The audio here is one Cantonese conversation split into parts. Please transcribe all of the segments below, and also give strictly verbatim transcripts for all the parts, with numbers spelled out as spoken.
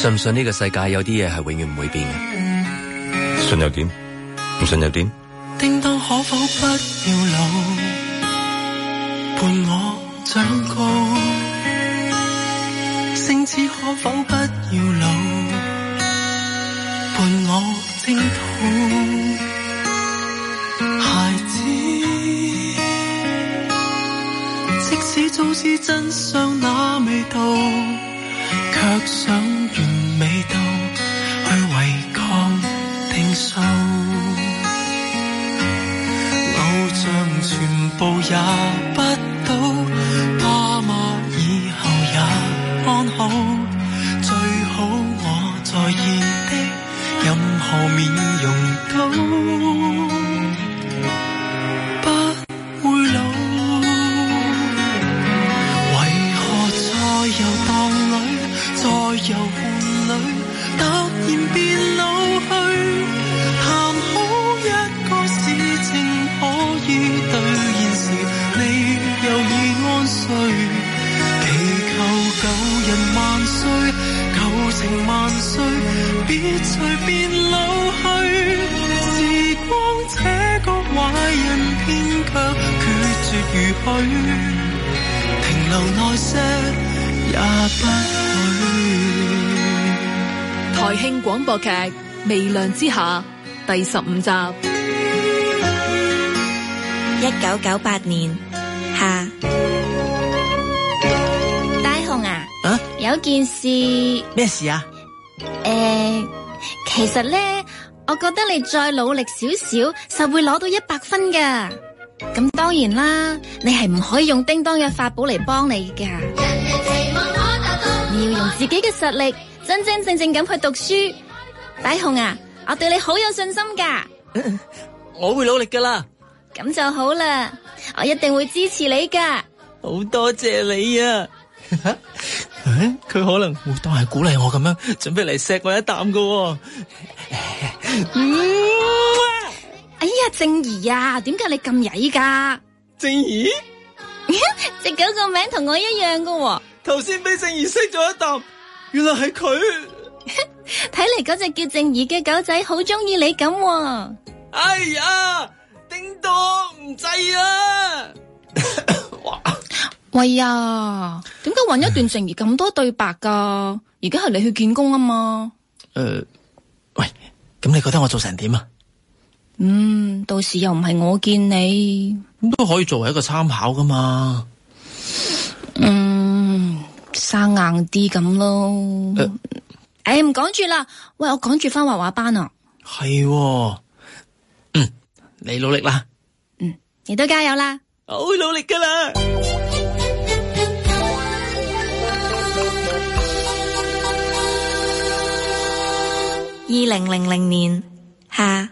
信唔信呢個世界有啲嘢係永遠唔會變嘅？ 信又點？唔信又點？ 叮當可否不要老，伴我長高？星子可否不要老，伴我征討？孩子，即使早知真相那味道，卻想完美到去違抗定數，偶像全部也不到，爸媽以後也安好，最好我在意的任何面容都不會老。為何在遊蕩裏，在遊玩裏突然變老去，談好一個事情可以兌現時，你又已安睡，祈求舊人萬歲，舊情萬歲，別隨便老去。時光這個壞人偏卻決絕如許，停留耐些也不許。 台慶廣播劇《微亮之下》第十五集。 一九九八年夏。大雄啊， 啊有件事。 咩事啊？ 誒、呃，其實咧，我覺得你再努力少少，實會攞到一百分噶。咁當然啦，你係唔可以用叮當嘅法寶嚟幫你噶。你要用自己嘅實力，真真正正咁去讀書。大雄啊，我對你好有信心噶。 我會努力噶啦。 咁就好啦，我一定會支持你噶。 好多謝你啊！佢可能會當係鼓勵我咁樣，準備嚟錫我一啖噶。 哎呀，靜怡啊，點解你咁曳噶？ 靜怡， 隻狗個名同我一樣噶。 頭先俾靜怡錫咗一啖，原來係佢。 睇嚟嗰隻叫靜怡嘅狗仔好中意你咁。 哎呀，叮當唔制啊！ 喂呀，點解搵一段靜怡咁多對白噶？而家係你去見工啊嘛。 誒、呃，喂，咁你覺得我做成點啊？ 嗯，到時又唔係我見你， 咁都可以作為一個參考噶嘛。 嗯，生硬啲咁咯。誒、呃，哎，唔講住啦。喂，我趕住翻畫畫班啊。 係、哦，嗯，你努力啦。 嗯，你都加油啦。 我會努力噶啦。 二零零零年夏。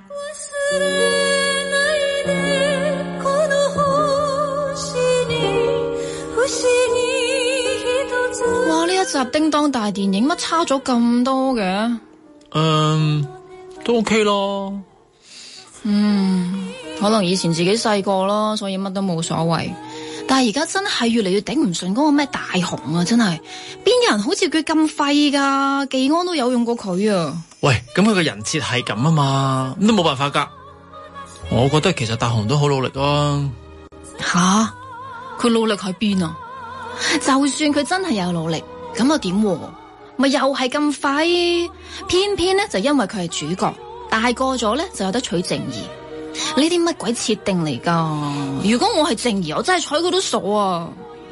哇！呢一集叮當大電影乜差咗咁多嘅？ 嗯，都 OK 咯。 嗯，可能以前自己細個咯，所以乜都冇所謂。但係而家真係越嚟越頂唔順嗰個咩大雄啊！真係邊有人好似佢咁廢噶？技安都有用過佢啊！ 喂，咁佢個人設係咁啊嘛，咁都冇辦法噶。我覺得其實大雄都好努力啊。 吓，佢努力喺邊啊？就算佢真係有努力，咁又點？咪又係咁廢？偏偏咧就因為佢係主角，大個咗咧就有得娶靜怡。呢啲乜鬼設定嚟噶？如果我係靜怡，我真係睬佢都傻啊！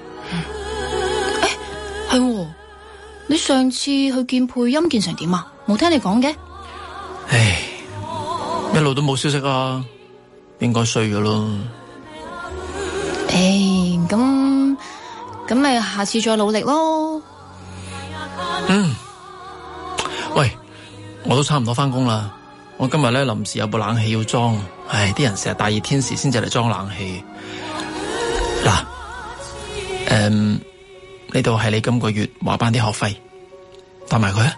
誒，係，你上次去見配音見成點啊？冇聽你講嘅。 唉，一路都冇消息啊，應該衰噶咯。 誒，咁咁咪下次再努力咯。 嗯，喂，我都差唔多翻工啦。我今日咧臨時有部冷氣要裝，唉，啲人成日大熱天時先至嚟裝冷氣。嗱，誒，呢度係你今個月華班啲學費，帶埋佢啊。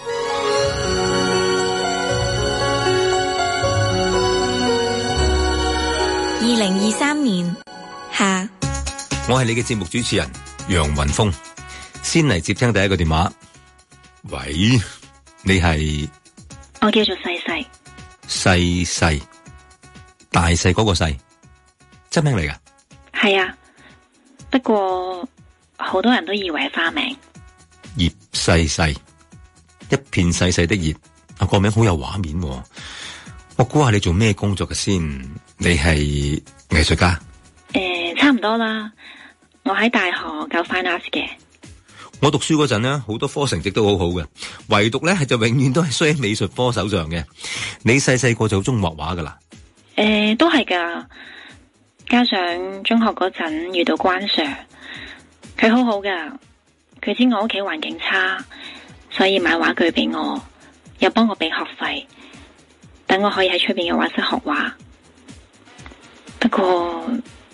二零二三年夏。 我係你嘅節目主持人楊雲峰，先嚟接聽第一個電話。 喂，你係？ 我叫做細細。 細細，大細嗰個細，真名嚟噶？ 係啊，不過好多人都以為係花名。 葉細細，一片細細的葉，啊個名好有畫面喎。我估下你做咩工作嘅先？你係藝術家？ 誒、呃，差唔多啦。我喺大學教 fine arts 嘅。 我讀書嗰陣咧，好多科成績都好好嘅，唯獨咧係就永遠都係衰喺美術科手上嘅。你細細個就好中意畫畫噶啦？ 誒、呃，都係噶。加上中學嗰陣遇到關 Sir， 佢好好噶。佢知我屋企環境差，所以買畫具俾我，又幫我俾學費，等我可以喺出邊嘅畫室學畫。不過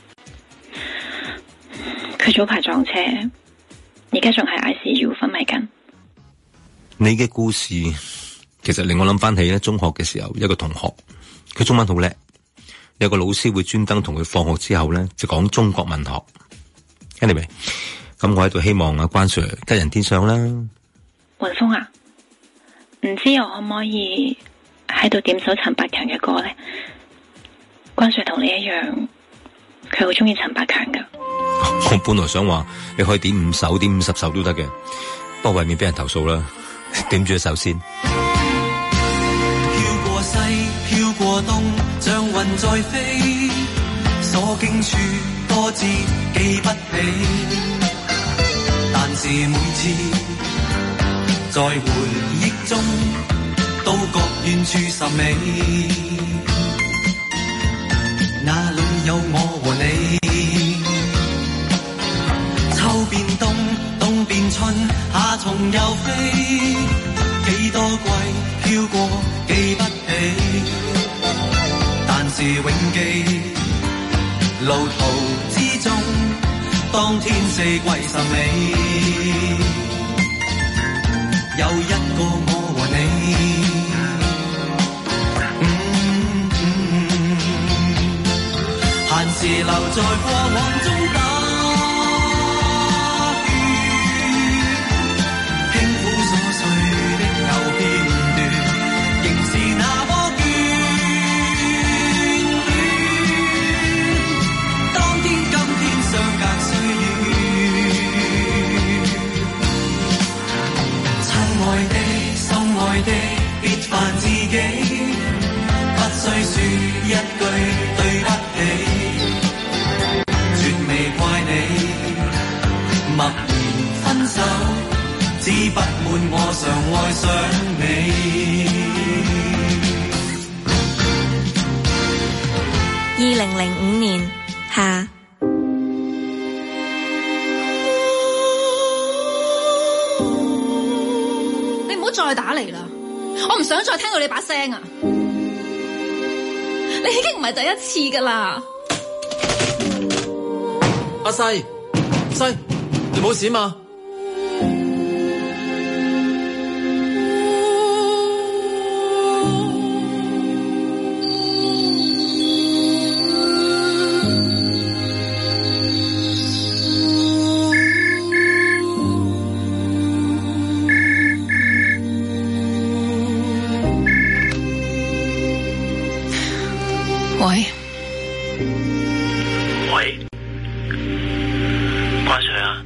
佢早排撞車。而家仲係 I C U 昏迷緊。 你嘅故事其實令我諗翻起咧，中學嘅時候一個同學，佢中文好叻，有個老師會專登同佢放學之後咧就講中國文學。Anyway， 咁我喺度希望阿關 Sir 吉人天相啦。 雲峰啊，唔知我可唔可以喺度點首陳百強嘅歌咧？關 Sir 同你一樣，佢好中意陳百強噶。 我本來想話你可以點五首、點五十首都得嘅，不過為免俾人投訴啦，點住一首先。 飄過西，飄過東，像雲在飛，所經處多節記不起，但是每次在回憶中，都覺遠處甚美。那裏有我和你？秋變冬，冬變春，夏蟲又飛，幾多季飄過記不起，但是永記路途之中，當天四季甚美，有一個我和你，閒、嗯嗯、時留在過往中打。別煩自己，不需說一句對不起，絕未怪你，默然分手，只不滿我常愛上你。 二零零五年夏。 你唔好再打嚟啦！我唔想再聽到你把聲啊！你已經唔係第一次噶啦。 阿細，細，你冇事嘛？ 喂， 喂，關 Sir 啊，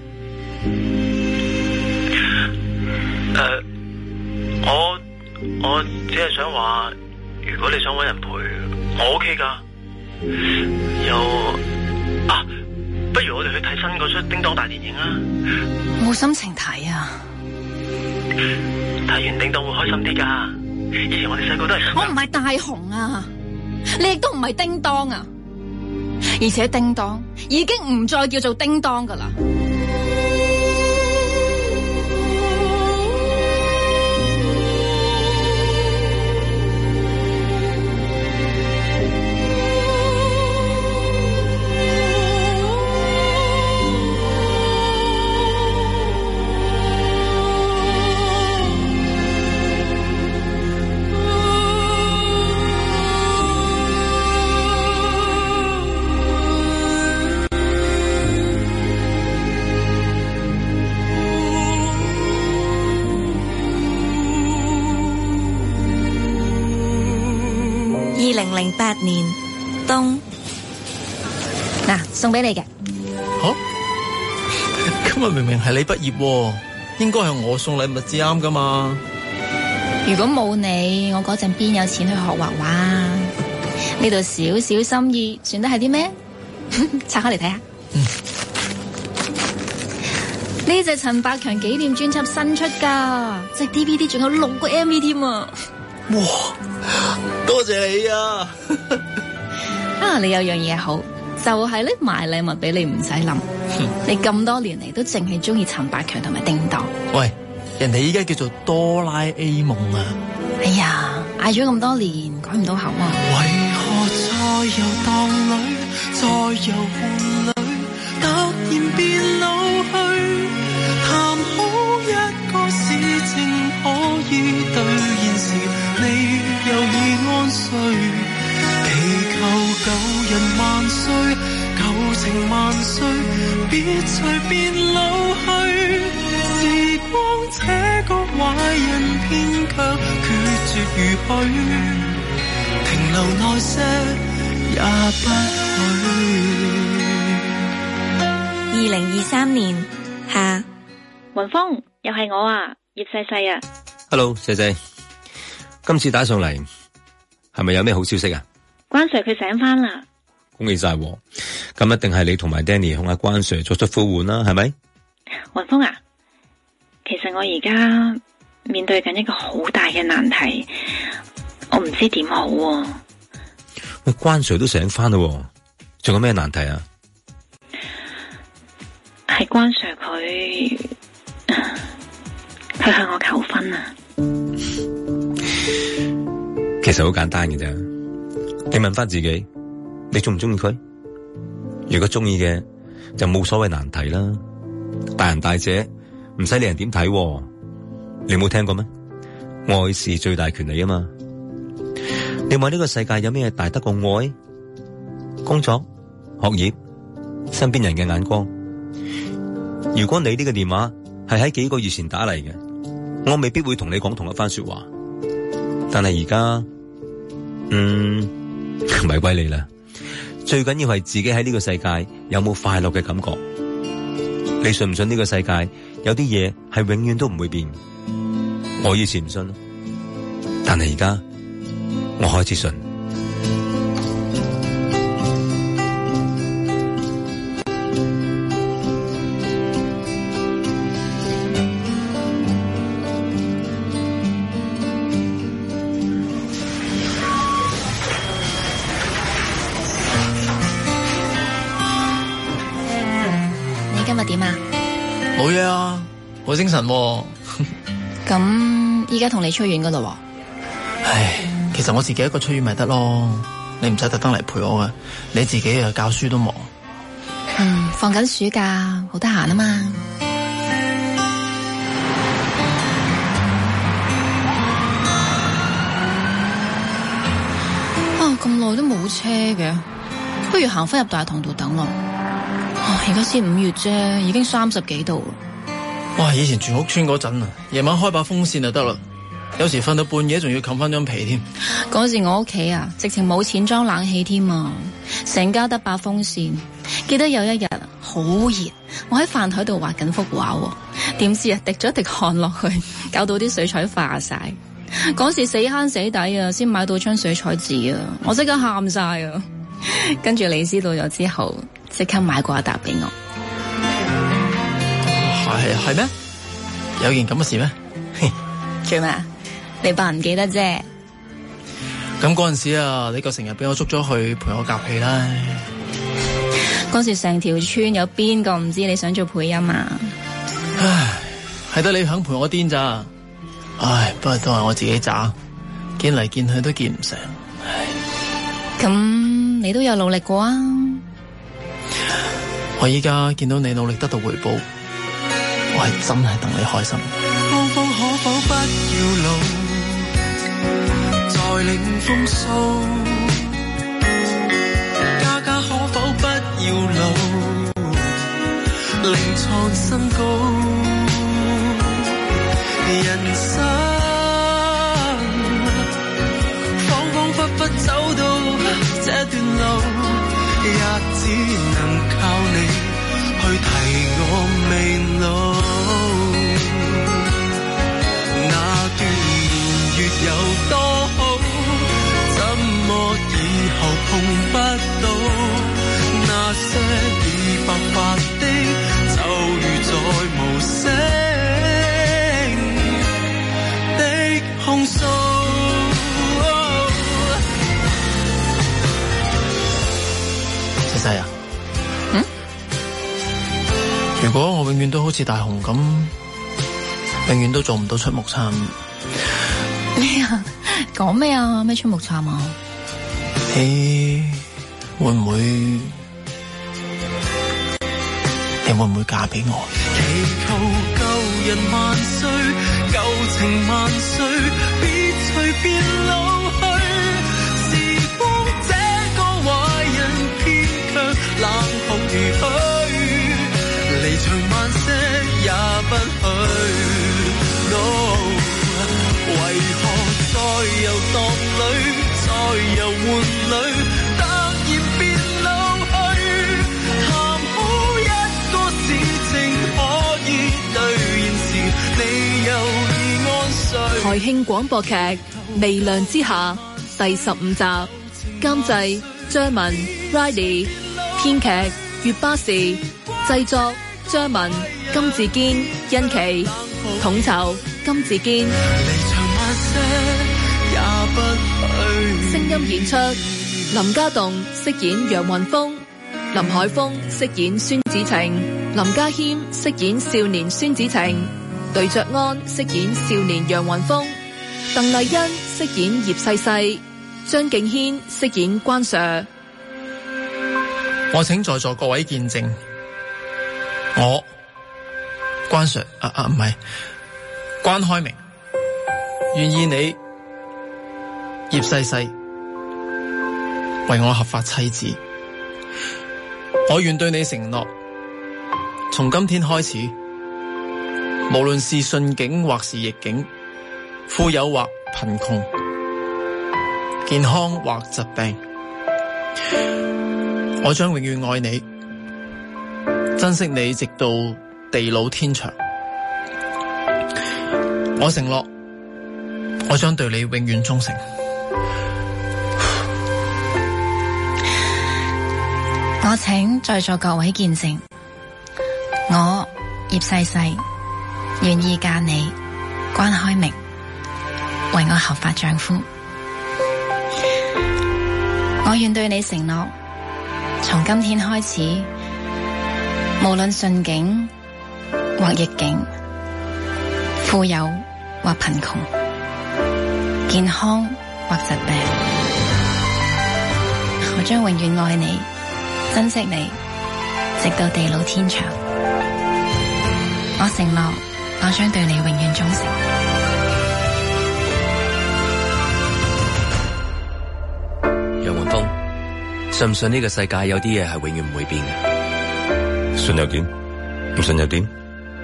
誒、呃，我我只係想話，如果你想搵人陪，我 OK 噶。又啊，不如我哋去睇新嗰出叮當大電影啊！ 冇心情睇啊！ 睇完叮當會開心啲噶。以前我哋細個都係。 我唔係大雄啊！你亦都唔係叮當啊，而且叮當已經唔再叫做叮當噶啦。 零零八年冬。 嗱，送俾你嘅。 吓、啊？今日明明係你畢業，應該係我送禮物至啱噶嘛？ 如果冇你，我嗰陣邊有錢去學畫畫？呢度少少心意，算得係啲咩？拆開嚟睇下。呢隻陳百強紀念專輯新出噶，隻 D V D 仲有六個 M V 添啊！ 哇，多謝你啊！ 啊，你有樣嘢好，就係咧買禮物俾你唔使諗。你咁多年嚟都淨係中意陳百強同埋叮當。 喂，人哋依家叫做哆啦 A 夢啊！ 哎呀，嗌咗咁多年，改唔到口啊！ 為何在遊蕩裏，在遊玩裏，突然變老去？談好一個事情可以兌現時，你又已安睡，祈求舊人萬歲，舊情萬歲，別隨便老去。時光這個壞人偏卻決絕如許，停留耐些也不許。 二零二三年夏。 雲峰，又係我啊，葉細細啊。 Hello， 細細，今次打上嚟係咪有咩好消息啊？ 關 Sir 佢醒翻啦， 恭喜晒！咁一定係你同埋 Danny 向阿關 Sir 作出呼喚啦，係咪？ 雲峰啊，其實我而家面對緊一個好大嘅難題，我唔知點好喎。 喂，關 Sir 都醒翻啦，仲有咩難題啊？ 係關 Sir 佢。佢向我求婚啊！ 其實好簡單嘅啫，你問翻自己，你中唔中意佢？如果中意嘅，就冇所謂難題啦。大人大姐唔使理人點睇，你冇聽過咩？愛是最大權利啊嘛！你話呢個世界有咩大得過愛？工作、學業、身邊人嘅眼光。如果你呢個電話係喺幾個月前打嚟嘅，我未必會同你講同一番說話。但係而家，嗯，唔係歸你啦。最緊要係自己喺呢個世界有冇快樂嘅感覺。你信唔信呢個世界有啲嘢係永遠都唔會變？我以前唔信，但係而家我開始信。 點啊？ 冇嘢啊，好精神喎。 咁依家同你出院噶啦？ 唉，其實我自己一個出院咪得咯，你唔使特登嚟陪我噶，你自己啊教書都忙。 嗯，放緊暑假，好得閒啊嘛。啊，咁耐都冇車嘅，不如行翻入大堂度等咯。而家先五月啫，已經三十幾度啦。 哇！以前住屋村嗰陣啊，夜晚開把風扇就得啦，有時瞓到半夜仲要冚翻張被添。 嗰時我屋企啊，直情冇錢裝冷氣添啊，成家得把風扇。記得有一日好熱，我喺飯台度畫緊幅畫，點知啊滴咗一滴汗落去，搞到啲水彩化晒。嗰時死慳死抵啊，先買到張水彩紙啊，我即刻喊晒啊！跟住你知道咗之後，即刻買過一沓俾我。 係係咩？有件咁嘅事咩？ 做咩？你扮唔記得啫。 咁嗰陣時啊，你個成日俾我捉咗去陪我夾戲啦。 嗰時成條村有邊個唔知你想做配音啊？ 唉，係得你肯陪我癲咋？唉，不過都係我自己渣，見嚟見去都見唔成。唉， 咁你都有努力過啊？ 我依家見到你努力得到回報，我係真係戥你開心。 芳芳可否不要老，再領風騷？家家可否不要老，另創新高？人生恍恍惚惚走到也只能靠你去提我未老。那段年月有多好，怎麼以後碰不到？那些已白髮的，就如再無聲的控訴。 細細啊， 嗯？ 如果我永遠都好似大雄咁，永遠都做唔到出木杉。 咩啊？講咩啊？咩出木杉啊？ 你會唔會？你會唔會嫁俾我？ 祈求舊人萬歲，舊情萬歲，別隨便老去。時光這個壞人，偏卻冷酷如許，離場萬些也不許。No， 為何在遊蕩裏，在遊玩裏，突然變老去？談好一個事情可以兌現時，你又已安睡。 台慶廣播劇《微亮之下》第十五集，監製張文 Riley， 編劇月巴士，製作張文、金志堅、殷琪，統籌金志堅。聲音演出：林家棟飾演楊雲峰，林海峰飾演孫子晴，林家謙飾演少年孫子晴，呂爵安飾演少年楊雲峰，鄧麗欣飾演葉細細，張敬軒飾演關 Sir。 我請在座各位見證，我關 Sir 啊啊唔係關開明，願意你葉細細為我合法妻子。我願對你承諾，從今天開始，無論是順境或是逆境，富有或貧窮，健康或疾病，我將永遠愛你，珍惜你直到地老天長。我承諾，我將對你永遠忠誠。 我請在座各位見證，我葉細細願意嫁你關開明為我合法丈夫。我願對你承諾，從今天開始，無論順境或逆境，富有或貧窮，健康或疾病，我將永遠愛你，珍惜你，直到地老天長。我承諾，我將對你永遠忠誠。 楊雲峰，信唔信呢個世界有啲嘢係永遠唔會變嘅？ 信又點？唔信又點？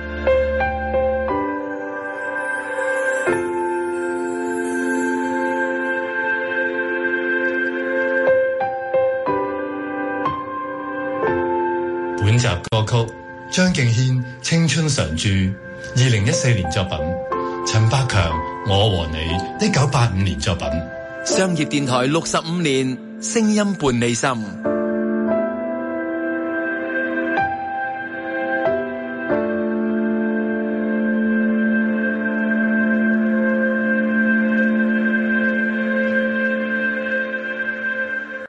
本集歌曲張敬軒《青春常駐》，二零一四年作品；陳百強《我和你》，一九八五年作品。 商業電台六十五年，聲音伴你心。